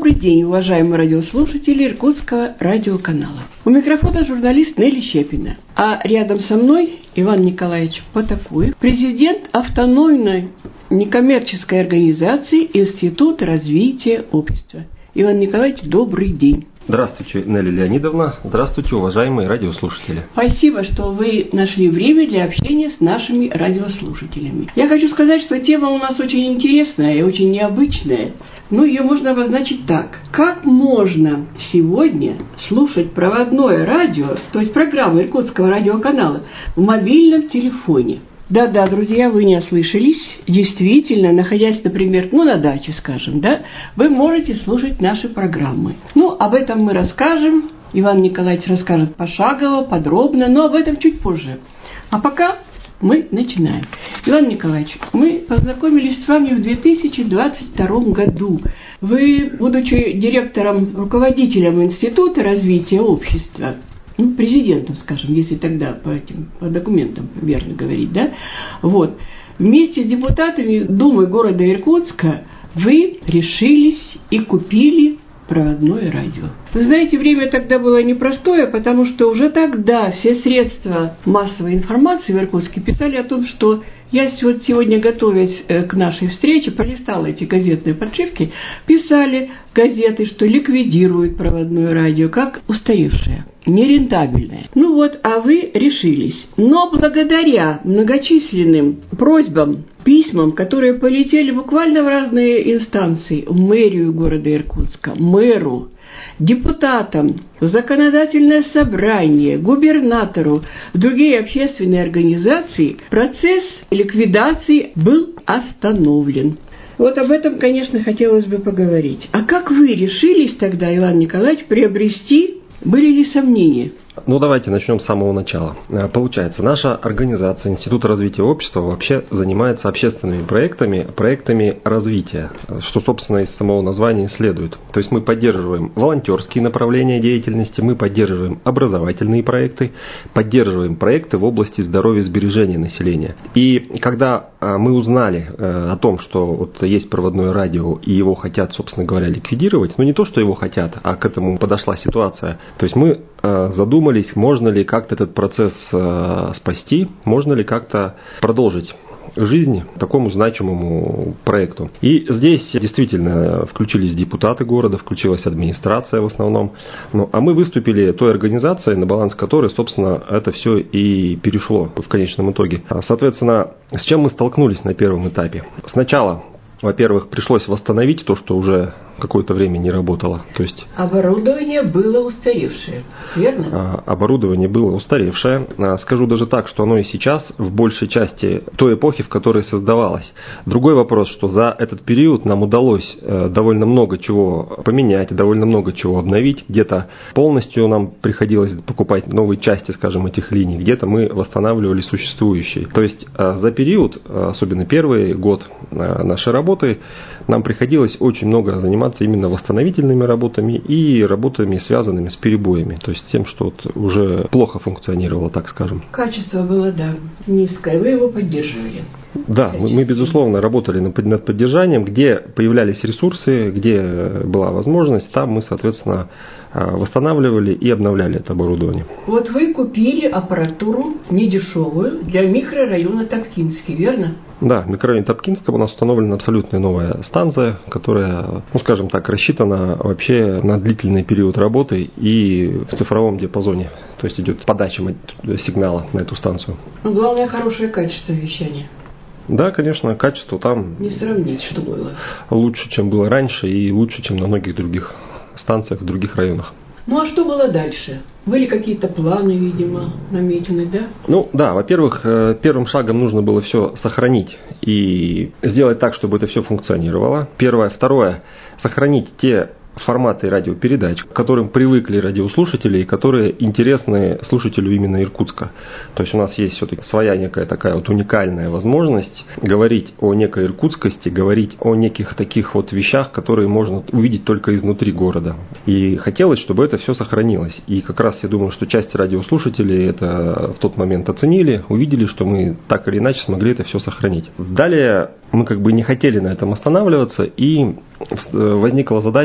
Добрый день, уважаемые радиослушатели Иркутского радиоканала. У микрофона журналист Нелли Щепина. А рядом со мной Иван Николаевич Потакуев, президент автономной некоммерческой организации Институт развития общества. Иван Николаевич, добрый день. Здравствуйте, Нелли Леонидовна. Здравствуйте, уважаемые радиослушатели. Спасибо, что вы нашли время для общения с нашими радиослушателями. Я хочу сказать, что тема у нас очень интересная и очень необычная. Ее можно обозначить так. Как можно сегодня слушать проводное радио, то есть программу Иркутского радиоканала, в мобильном телефоне? Да, друзья, вы не ослышались. Действительно, находясь, например, на даче, скажем, вы можете слушать наши программы. Об этом мы расскажем. Иван Николаевич расскажет пошагово, подробно, но об этом чуть позже. А пока мы начинаем. Иван Николаевич, мы познакомились с вами в 2022 году. Вы, будучи директором, руководителем Института развития общества, президентом, скажем, если тогда по документам верно говорить, вместе с депутатами Думы города Иркутска вы решились и купили проводное радио. Вы знаете, время тогда было непростое, потому что уже тогда все средства массовой информации в Иркутске писали о том, что я сегодня, готовясь к нашей встрече, пролистала эти газетные подшивки, писали газеты, что ликвидируют проводное радио как устаревшее, нерентабельное. А вы решились. Но благодаря многочисленным просьбам, письмам, которые полетели буквально в разные инстанции, в мэрию города Иркутска, мэру, депутатам, в законодательное собрание, губернатору, в другие общественные организации, процесс ликвидации был остановлен. Об этом, конечно, хотелось бы поговорить. А как вы решились тогда, Иван Николаевич, приобрести? Были ли сомнения? Давайте начнем с самого начала. Получается, наша организация Институт развития общества вообще занимается общественными проектами развития, что, собственно, из самого названия следует. То есть мы поддерживаем волонтерские направления деятельности, мы поддерживаем образовательные проекты, поддерживаем проекты в области здоровья и сбережения населения. И когда мы узнали о том, что есть проводное радио и его хотят, собственно говоря, ликвидировать, не то, что его хотят, а к этому подошла ситуация, то есть мы задумались, можно ли как-то этот процесс спасти, можно ли как-то продолжить жизнь такому значимому проекту. И здесь действительно включились депутаты города, включилась администрация в основном. А мы выступили той организацией, на баланс которой, собственно, это все и перешло в конечном итоге. Соответственно, с чем мы столкнулись на первом этапе? Сначала, во-первых, пришлось восстановить то, что уже какое-то время не работало. То есть оборудование было устаревшее, верно? Оборудование было устаревшее. Скажу даже так, что оно и сейчас в большей части той эпохи, в которой создавалось. Другой вопрос, что за этот период нам удалось довольно много чего поменять, довольно много чего обновить. Где-то полностью нам приходилось покупать новые части, скажем, этих линий, где-то мы восстанавливали существующие. То есть за период, особенно первый год нашей работы, нам приходилось очень много заниматься именно восстановительными работами и работами, связанными с перебоями, то есть тем, что уже плохо функционировало, так скажем. Качество было, низкое, вы его поддерживали. Да, мы безусловно работали над поддержанием, где появлялись ресурсы, где была возможность, там мы, соответственно, восстанавливали и обновляли это оборудование. Вы купили аппаратуру недешевую для микрорайона Топкинский, верно? Да, в микрорайоне Топкинского у нас установлена абсолютно новая станция, которая, скажем так, рассчитана вообще на длительный период работы и в цифровом диапазоне. То есть идет подача сигнала на эту станцию. Главное, хорошее качество вещания. Да, конечно, качество там не сравнить, что было. Лучше, чем было раньше, и лучше, чем на многих других станциях в других районах. А что было дальше? Были какие-то планы, видимо, наметены, да? Да, во-первых, первым шагом нужно было все сохранить и сделать так, чтобы это все функционировало. Первое. Второе, сохранить те форматы радиопередач, к которым привыкли радиослушатели и которые интересны слушателю именно Иркутска. То есть у нас есть все-таки своя некая такая уникальная возможность говорить о некой иркутскости, говорить о неких таких вещах, которые можно увидеть только изнутри города. И хотелось, чтобы это все сохранилось. И как раз я думаю, что часть радиослушателей это в тот момент оценили, увидели, что мы так или иначе смогли это все сохранить. Далее мы не хотели на этом останавливаться, и возникла задача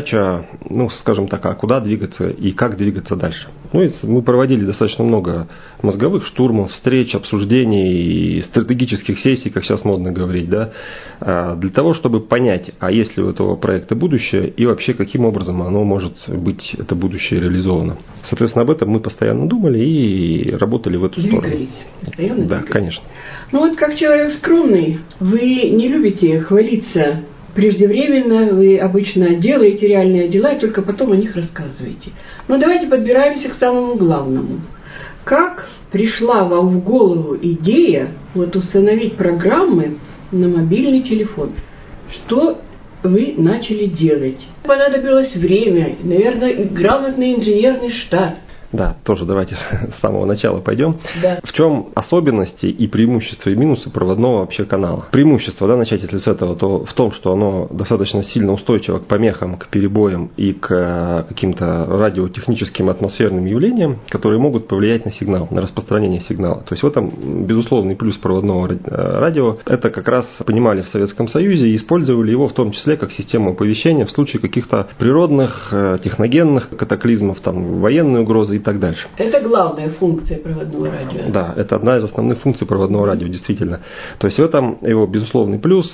вопроса, ну, скажем так, а куда двигаться и как двигаться дальше. Ну, и мы проводили достаточно много мозговых штурмов, встреч, обсуждений, стратегических сессий, как сейчас модно говорить, да, для того, чтобы понять, а есть ли у этого проекта будущее и вообще каким образом оно может быть, это будущее, реализовано. Соответственно, об этом мы постоянно думали и работали в эту сторону. Постоянно да, двигались. Конечно. Ну вот как человек скромный, вы не любите хвалиться преждевременно, вы обычно делаете реальные дела и только потом о них рассказываете. Но давайте подбираемся к самому главному. Как пришла вам в голову идея вот установить программы на мобильный телефон? Что вы начали делать? Понадобилось время, наверное, грамотный инженерный штат. Да, тоже давайте с самого начала пойдем. Да. В чем особенности и преимущества и минусы проводного вообще канала? Преимущество, да, начать если с этого, то в том, что оно достаточно сильно устойчиво к помехам, к перебоям и к каким-то радиотехническим атмосферным явлениям, которые могут повлиять на сигнал, на распространение сигнала. То есть в этом безусловный плюс проводного радио. Это как раз понимали в Советском Союзе и использовали его в том числе как систему оповещения в случае каких-то природных, техногенных катаклизмов, там, военной угрозы и так дальше. Это главная функция проводного радио. Да, это одна из основных функций проводного радио, действительно. То есть в этом его безусловный плюс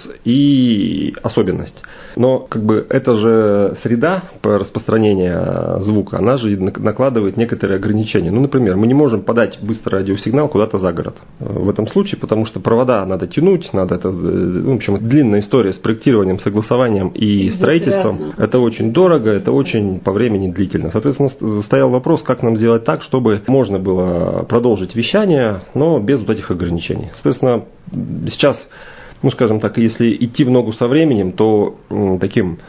и особенность. Но как бы эта же среда по распространению звука, она же накладывает некоторые ограничения. Ну, например, мы не можем подать быстрый радиосигнал куда-то за город. В этом случае, потому что провода надо тянуть, надо это, в общем, длинная история с проектированием, согласованием и строительством. Это очень дорого, это очень по времени длительно. Соответственно, стоял вопрос, как нам сделать так, чтобы можно было продолжить вещание, но без вот этих ограничений. Соответственно, сейчас, ну, скажем так, если идти в ногу со временем, то таким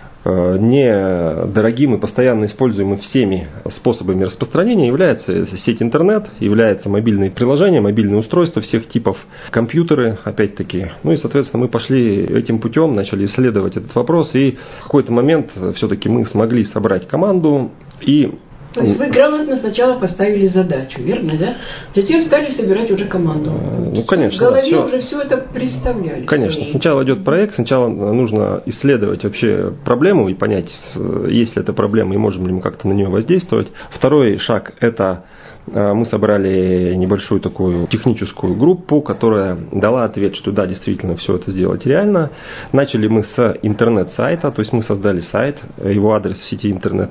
недорогим и постоянно используемым всеми способами распространения является сеть интернет, является мобильные приложения, мобильные устройства всех типов, компьютеры, опять-таки. Ну и, соответственно, мы пошли этим путем, начали исследовать этот вопрос, и в какой-то момент все-таки мы смогли собрать команду и... То есть вы грамотно сначала поставили задачу, верно, да? Затем стали собирать уже команду. Ну, конечно. В голове да, уже все это представляли. Конечно. Сначала идет проект, сначала нужно исследовать вообще проблему и понять, есть ли эта проблема и можем ли мы как-то на нее воздействовать. Второй шаг – это мы собрали небольшую такую техническую группу, которая дала ответ, что да, действительно, все это сделать реально. Начали мы с интернет-сайта, то есть мы создали сайт, его адрес в сети интернет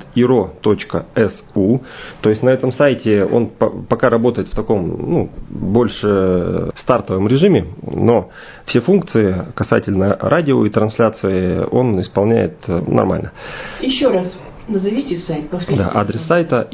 iro.su. То есть на этом сайте он пока работает в таком, больше стартовом режиме, но все функции касательно радио и трансляции он исполняет нормально. Еще раз. Назовите сайт, повторите. Да, адрес сайта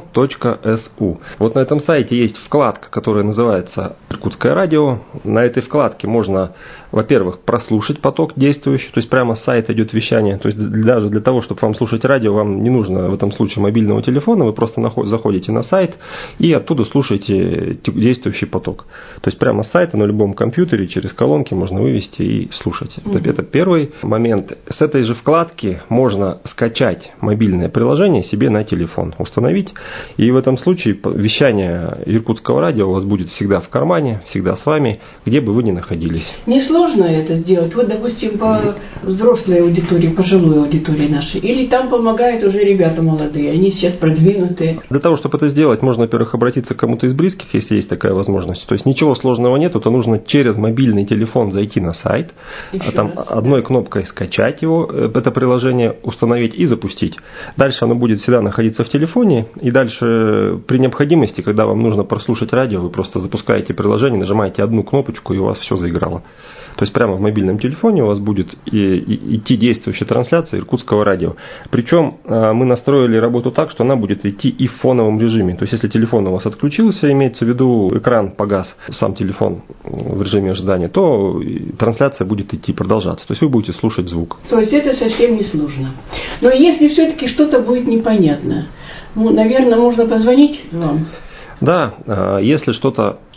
iro.su. Вот на этом сайте есть вкладка, которая называется «Иркутское радио». На этой вкладке можно, во-первых, прослушать поток действующий, то есть прямо с сайта идет вещание. То есть даже для того, чтобы вам слушать радио, вам не нужно в этом случае мобильного телефона, вы просто заходите на сайт и оттуда слушаете действующий поток. То есть прямо с сайта на любом компьютере через колонки можно вывести и слушать. Это первый момент. С этой же вкладки можно скачать мобильное приложение себе на телефон, установить. И в этом случае вещание Иркутского радио у вас будет всегда в кармане, всегда с вами, где бы вы ни находились. Несложно это сделать? Вот, допустим, по взрослой аудитории, пожилой аудитории нашей. Или там помогают уже ребята молодые, они сейчас продвинутые. Для того, чтобы это сделать, можно, во-первых, обратиться к кому-то из близких, если есть такая возможность. То есть ничего сложного нету, то нужно через мобильный телефон зайти на сайт, одной кнопкой скачать его, это приложение, установить и запустить. Дальше оно будет всегда находиться в телефоне, и дальше при необходимости, когда вам нужно прослушать радио, вы просто запускаете приложение, нажимаете одну кнопочку, и у вас все заиграло. То есть прямо в мобильном телефоне у вас будет идти действующая трансляция Иркутского радио. Причем мы настроили работу так, что она будет идти и в фоновом режиме. То есть если телефон у вас отключился, имеется в виду экран погас, сам телефон в режиме ожидания, то трансляция будет идти, продолжаться. То есть вы будете слушать звук. То есть это совсем не сложно. Но если все-таки что-то будет непонятно, наверное, можно позвонить вам. Да, если что-то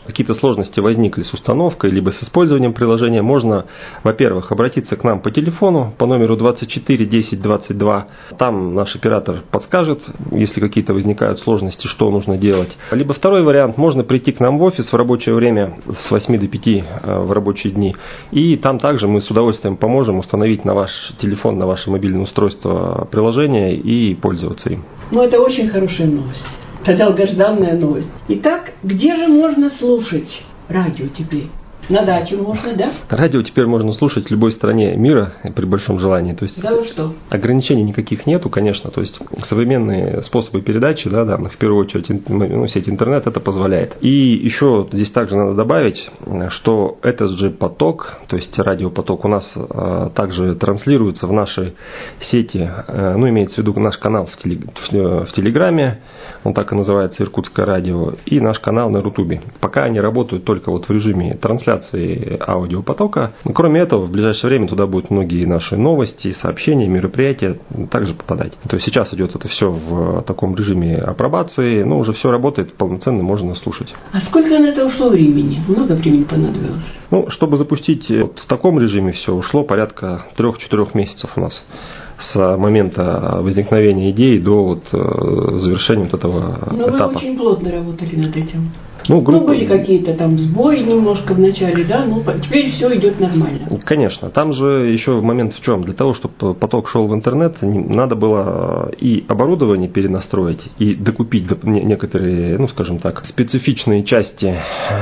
какие-то сложности возникли с установкой, либо с использованием приложения, можно, во-первых, обратиться к нам по телефону по номеру 24 10 22. Там наш оператор подскажет, если какие-то возникают сложности, что нужно делать. Либо второй вариант, можно прийти к нам в офис в рабочее время с 8 до 5 в рабочие дни. И там также мы с удовольствием поможем установить на ваш телефон, на ваше мобильное устройство приложение и пользоваться им. Ну, это очень хорошая новость. Это долгожданная новость. Итак, где же можно слушать радио теперь? На даче можно, да? Радио теперь можно слушать в любой стране мира при большом желании. То есть да вы что? Ограничений никаких нету, конечно. То есть современные способы передачи, да, в первую очередь сеть интернет это позволяет. И еще здесь также надо добавить, что этот же поток, то есть радиопоток у нас также транслируется в нашей сети, имеется в виду наш канал в Телеграме, он так и называется Иркутское радио, и наш канал на Рутубе. Пока они работают только в режиме трансляции аудиопотока. Но кроме этого, в ближайшее время туда будут многие наши новости, сообщения, мероприятия также попадать. То есть сейчас идет это все в таком режиме апробации, но уже все работает полноценно, можно слушать. А сколько на это ушло времени? Много времени понадобилось? Чтобы запустить в таком режиме все, ушло порядка 3-4 месяцев у нас. С момента возникновения идеи до завершения этого этапа. Но вы очень плотно работали над этим. Группа... были какие-то там сбои немножко в начале, да, теперь все идет нормально. Конечно, там же еще момент в чем? Для того, чтобы поток шел в интернет, надо было и оборудование перенастроить, и докупить некоторые, специфичные части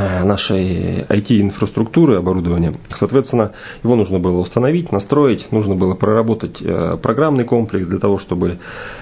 нашей IT-инфраструктуры оборудования. Соответственно, его нужно было установить, настроить, нужно было проработать программный комплекс для того, чтобы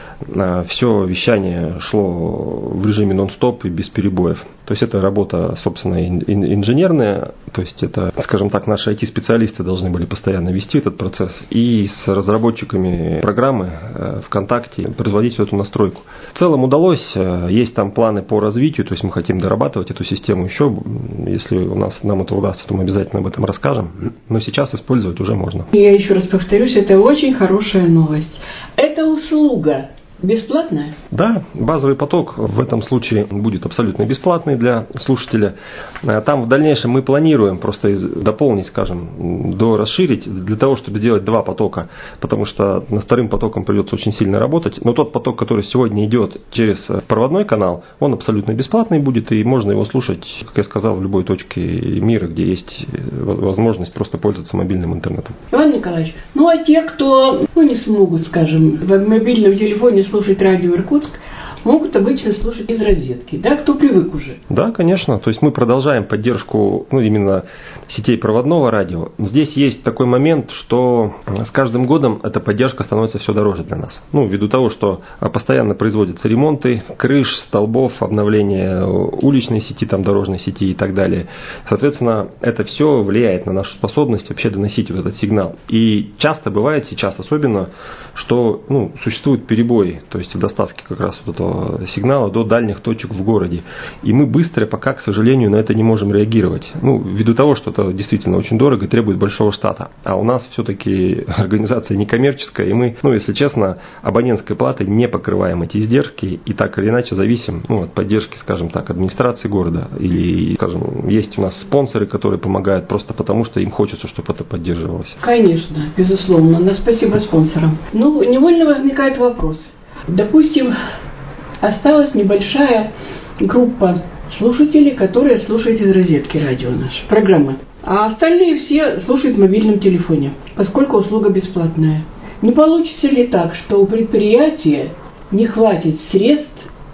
все вещание шло в режиме нон-стоп и без перебоев. То есть это работа, собственно, инженерная, то есть это, наши IT-специалисты должны были постоянно вести этот процесс и с разработчиками программы ВКонтакте производить эту настройку. В целом удалось, есть там планы по развитию, то есть мы хотим дорабатывать эту систему еще, если нам это удастся, то мы обязательно об этом расскажем, но сейчас использовать уже можно. Я еще раз повторюсь, это очень хорошая новость. Это услуга бесплатная? Да, базовый поток в этом случае будет абсолютно бесплатный для слушателя. Там в дальнейшем мы планируем просто дополнить, расширить для того, чтобы сделать 2 потока, потому что над вторым потоком придется очень сильно работать. Но тот поток, который сегодня идет через проводной канал, он абсолютно бесплатный будет, и можно его слушать, как я сказал, в любой точке мира, где есть возможность просто пользоваться мобильным интернетом. Иван Николаевич, а те, кто не смогут, в мобильном телефоне слушать радио Иркутск, могут обычно слушать из розетки, да, кто привык уже. Да, конечно, то есть мы продолжаем поддержку именно сетей проводного радио. Здесь есть такой момент, что с каждым годом эта поддержка становится все дороже для нас. Ввиду того, что постоянно производятся ремонты крыш, столбов, обновление уличной сети, дорожной сети и так далее. Соответственно, это все влияет на нашу способность вообще доносить этот сигнал. И часто бывает, сейчас особенно, что существуют перебои, то есть в доставке как раз этого сигнала до дальних точек в городе. И мы быстро пока, к сожалению, на это не можем реагировать. Ввиду того, что это действительно очень дорого и требует большого штата. А у нас все-таки организация некоммерческая, и мы, если честно, абонентской платой не покрываем эти издержки и так или иначе зависим от поддержки, администрации города. Или, есть у нас спонсоры, которые помогают просто потому, что им хочется, чтобы это поддерживалось. Конечно, безусловно. Спасибо спонсорам. Невольно возникает вопрос. Допустим, осталась небольшая группа слушателей, которые слушают из розетки радио нашей программы. А остальные все слушают в мобильном телефоне, поскольку услуга бесплатная. Не получится ли так, что у предприятия не хватит средств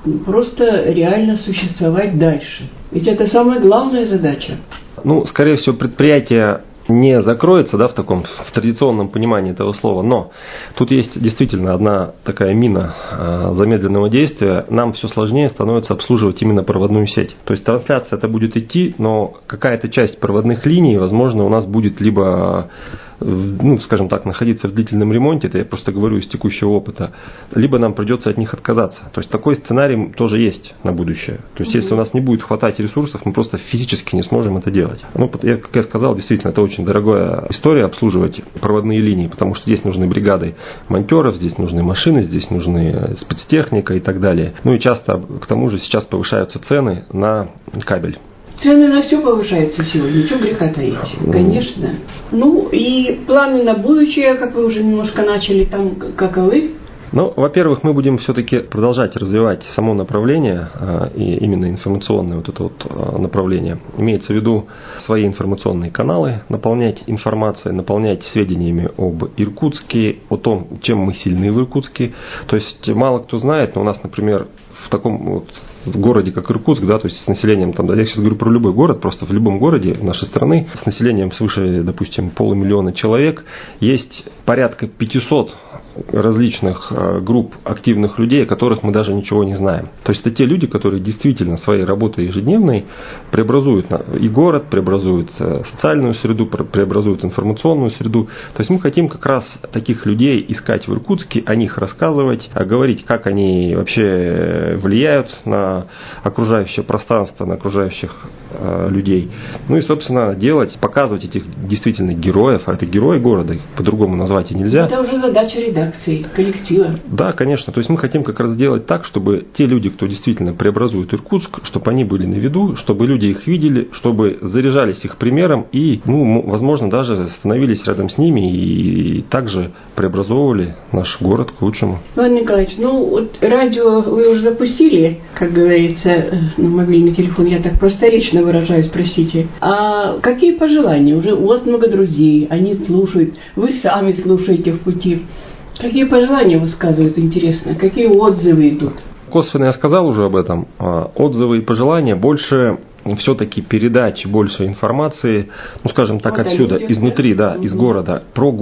просто реально существовать дальше? Ведь это самая главная задача. Скорее всего, предприятие не закроется, в традиционном понимании этого слова, но тут есть действительно одна такая мина замедленного действия. Нам все сложнее становится обслуживать именно проводную сеть. То есть трансляция это будет идти, но какая-то часть проводных линий, возможно, у нас будет либо находиться в длительном ремонте, это я просто говорю из текущего опыта, либо нам придется от них отказаться. То есть такой сценарий тоже есть на будущее. То есть если у нас не будет хватать ресурсов, мы просто физически не сможем это делать. Как я сказал, действительно, это очень дорогая история обслуживать проводные линии, потому что здесь нужны бригады монтеров, здесь нужны машины, здесь нужны спецтехника и так далее. И часто, к тому же, сейчас повышаются цены на кабель. Цены на все повышаются сегодня, чего греха таить, конечно. Ну и планы на будущее, как вы уже немножко начали, там каковы? Ну, во-первых, мы будем все-таки продолжать развивать само направление, и именно информационное вот это вот направление. Имеется в виду свои информационные каналы, наполнять информацией, наполнять сведениями об Иркутске, о том, чем мы сильны в Иркутске. То есть мало кто знает, но у нас, например, в таком вот в городе, как Иркутск, да, то есть с населением, там, да, я сейчас говорю про любой город, просто в любом городе нашей страны с населением свыше, допустим, 500 000 человек, есть порядка 500 различных групп активных людей, о которых мы даже ничего не знаем. То есть это те люди, которые действительно своей работой ежедневной преобразуют и город, преобразуют социальную среду, преобразуют информационную среду. То есть мы хотим как раз таких людей искать в Иркутске, о них рассказывать, говорить, как они вообще влияют на окружающее пространство, на окружающих людей. Ну и, собственно, показывать этих действительно героев, а это герои города, их по-другому назвать и нельзя. Это уже задача редакции, коллектива. Да, конечно. То есть мы хотим как раз сделать так, чтобы те люди, кто действительно преобразует Иркутск, чтобы они были на виду, чтобы люди их видели, чтобы заряжались их примером и, возможно, даже становились рядом с ними и также преобразовывали наш город к лучшему. Иван Николаевич, вот радио вы уже запустили, как говорится, на мобильный телефон, я так просторечно выражаюсь, простите. А какие пожелания? Уже у вас много друзей, они слушают, вы сами слушаете в пути. Какие пожелания высказывают, интересно? Какие отзывы идут? Косвенно я сказал уже об этом. Отзывы и пожелания больше все-таки передачи, больше информации, скажем так, отсюда, изнутри, да, из города,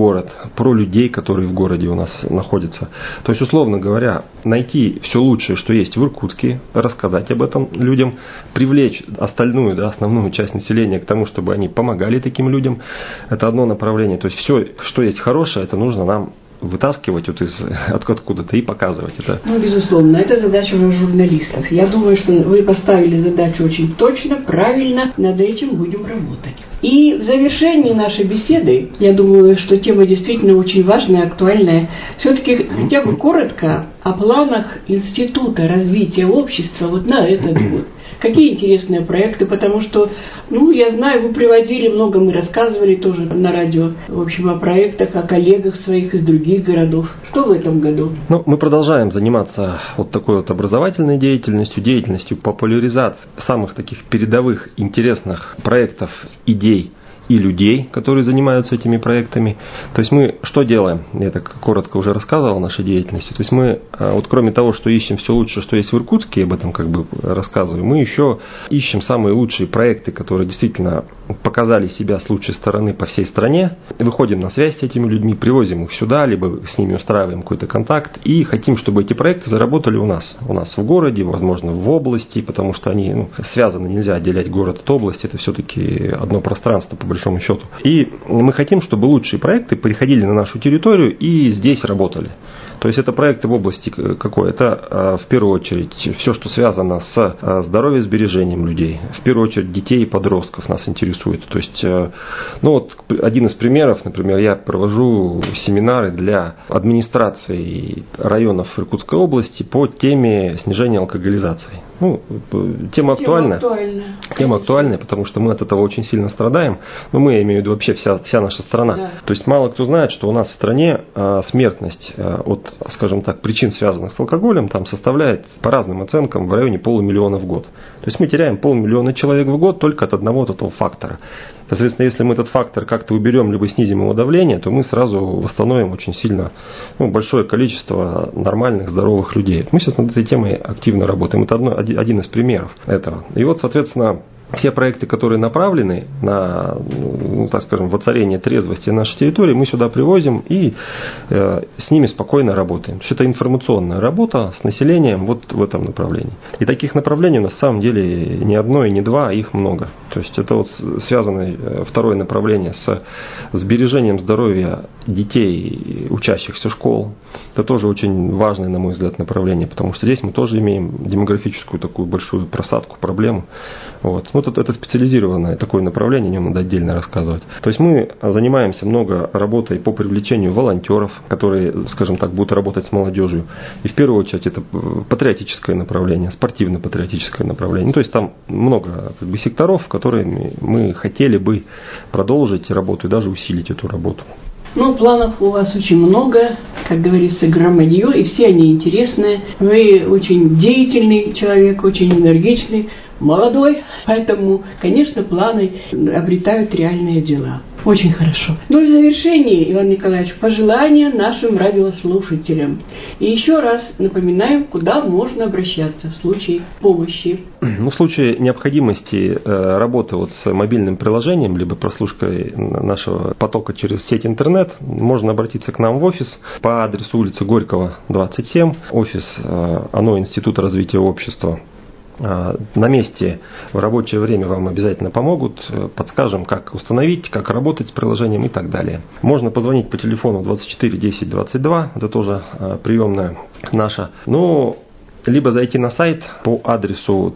про людей, которые в городе у нас находятся. То есть, условно говоря, найти все лучшее, что есть в Иркутске, рассказать об этом людям, привлечь основную часть населения к тому, чтобы они помогали таким людям. Это одно направление. То есть, все, что есть хорошее, это нужно нам вытаскивать откуда-то и показывать это. Безусловно, это задача уже журналистов. Я думаю, что вы поставили задачу очень точно, правильно, над этим будем работать. И в завершении нашей беседы, я думаю, что тема действительно очень важная, актуальная, все-таки хотя бы коротко о планах Института развития общества вот на этот год. Какие интересные проекты, потому что, я знаю, вы приводили много, мы рассказывали тоже на радио, в общем, о проектах, о коллегах своих из других городов. Что в этом году? Мы продолжаем заниматься вот такой вот образовательной деятельностью популяризации самых таких передовых, интересных проектов, идей и людей, которые занимаются этими проектами. То есть мы что делаем? Я так коротко уже рассказывал о нашей деятельности. То есть мы, вот кроме того, что ищем все лучшее, что есть в Иркутске, об этом как бы рассказываем, мы еще ищем самые лучшие проекты, которые действительно показали себя с лучшей стороны по всей стране. Выходим на связь с этими людьми, привозим их сюда, либо с ними устраиваем какой-то контакт и хотим, чтобы эти проекты заработали у нас. У нас в городе, возможно, в области, потому что они связаны, нельзя отделять город от области, это все-таки одно пространство, по большому счету. И мы хотим, чтобы лучшие проекты приходили на нашу территорию и здесь работали. То есть это проекты в области какой? Это в первую очередь все, что связано с здоровьем-сбережением людей. В первую очередь детей и подростков нас интересует. То есть, один из примеров, например, я провожу семинары для администрации районов Иркутской области по теме снижения алкоголизации. Тема актуальная. Тема актуальная, потому что мы от этого очень сильно страдаем. Я имею в виду вообще вся наша страна. Да. То есть мало кто знает, что у нас в стране смертность от, скажем так, причин, связанных с алкоголем, там составляет по разным оценкам в районе 500 000 в год. То есть мы теряем 500 000 человек в год только от одного этого фактора. Соответственно, если мы этот фактор как-то уберем, либо снизим его давление, то мы сразу восстановим очень сильно большое количество нормальных, здоровых людей. Мы сейчас над этой темой активно работаем. Это один из примеров этого. И вот, соответственно, все проекты, которые направлены на, воцарение трезвости на нашей территории, мы сюда привозим и с ними спокойно работаем. То есть это информационная работа с населением вот в этом направлении. И таких направлений на самом деле не одно и не два, а их много. То есть это связано второе направление с сбережением здоровья детей, учащихся школ. Это тоже очень важное, на мой взгляд, направление, потому что здесь мы тоже имеем демографическую такую большую просадку, проблему. Вот это специализированное такое направление, о нем надо отдельно рассказывать. То есть мы занимаемся много работой по привлечению волонтеров, которые, скажем так, будут работать с молодежью. И в первую очередь это патриотическое направление, спортивно-патриотическое направление. То есть там много секторов, которыми мы хотели бы продолжить работу и даже усилить эту работу. Планов у вас очень много, как говорится, громадье, и все они интересные. Вы очень деятельный человек, очень энергичный, молодой, поэтому, конечно, планы обретают реальные дела. Очень хорошо. В завершение, Иван Николаевич, пожелания нашим радиослушателям. И еще раз напоминаем, куда можно обращаться в случае помощи. В случае необходимости работы с мобильным приложением, либо прослушкой нашего потока через сеть интернет, можно обратиться к нам в офис по адресу улица Горького, 27, офис ОНО Института развития общества. На месте в рабочее время вам обязательно помогут, подскажем, как установить, как работать с приложением и так далее. Можно позвонить по телефону 24 10 22, это тоже приемная наша. Либо зайти на сайт по адресу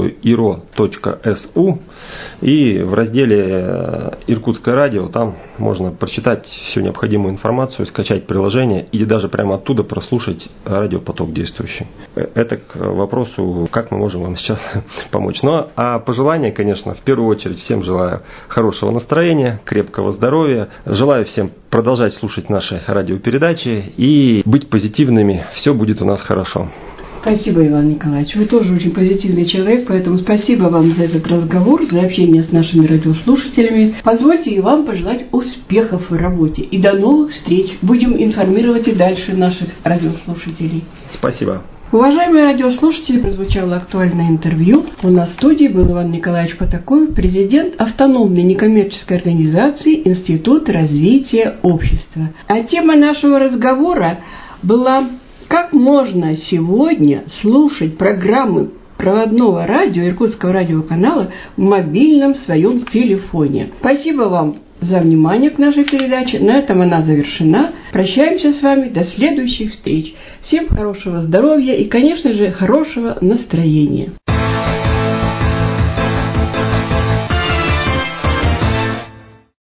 www.iro.su и в разделе «Иркутское радио» там можно прочитать всю необходимую информацию, скачать приложение или даже прямо оттуда прослушать радиопоток действующий. Это к вопросу, как мы можем вам сейчас помочь. А пожелания, конечно, в первую очередь всем желаю хорошего настроения, крепкого здоровья. Желаю всем продолжать слушать наши радиопередачи и быть позитивными. Все будет у нас хорошо. Спасибо, Иван Николаевич. Вы тоже очень позитивный человек, поэтому спасибо вам за этот разговор, за общение с нашими радиослушателями. Позвольте и вам пожелать успехов в работе. И до новых встреч. Будем информировать и дальше наших радиослушателей. Спасибо. Уважаемые радиослушатели, прозвучало актуальное интервью. У нас в студии был Иван Николаевич Потакоев, президент автономной некоммерческой организации Институт развития общества. А тема нашего разговора была: как можно сегодня слушать программы проводного радио Иркутского радиоканала в мобильном своем телефоне. Спасибо вам за внимание к нашей передаче. На этом она завершена. Прощаемся с вами до следующих встреч. Всем хорошего здоровья и, конечно же, хорошего настроения.